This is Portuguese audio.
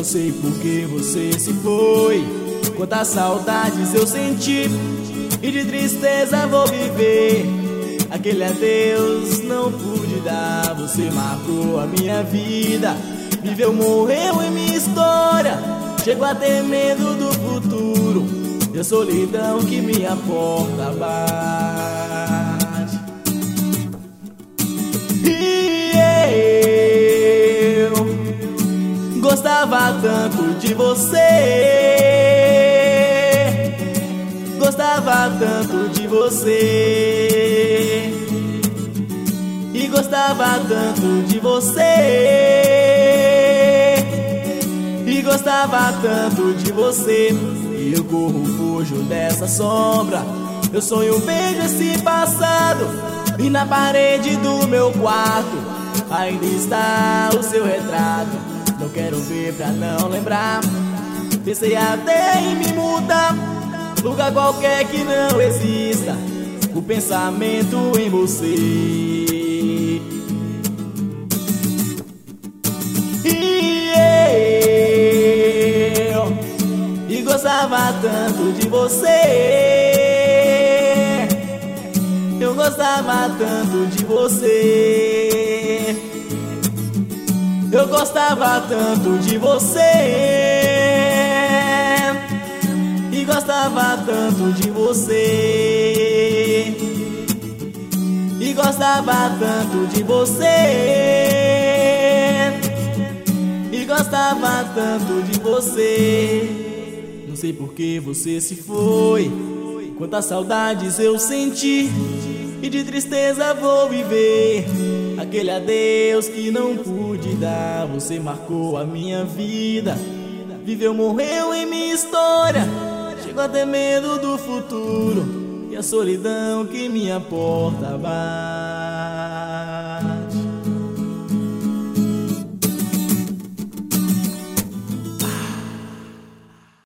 Não sei por que você se foi, quantas saudades eu senti, e de tristeza vou viver. Aquele adeus não pude dar, você marcou a minha vida. Viveu, morreu em minha história, chego a ter medo do futuro, e a solidão que minha porta bate. E eu gostava tanto de você, gostava tanto de você, e gostava tanto de você, e gostava tanto de você. E eu corro, fujo dessa sombra, eu sonho, vejo esse passado, e na parede do meu quarto ainda está o seu retrato. Não quero ver pra não lembrar, pensei até em me mudar, lugar qualquer que não exista o pensamento em você. E gostava tanto de você, eu gostava tanto de você, eu gostava tanto de você, e gostava tanto de você, e gostava tanto de você, e gostava tanto de você. Não sei por que você se foi, quantas saudades eu senti, e de tristeza vou viver. Aquele adeus que não pude dar, você marcou a minha vida. Viveu, morreu em minha história, chego a ter medo do futuro, e a solidão que minha porta bate.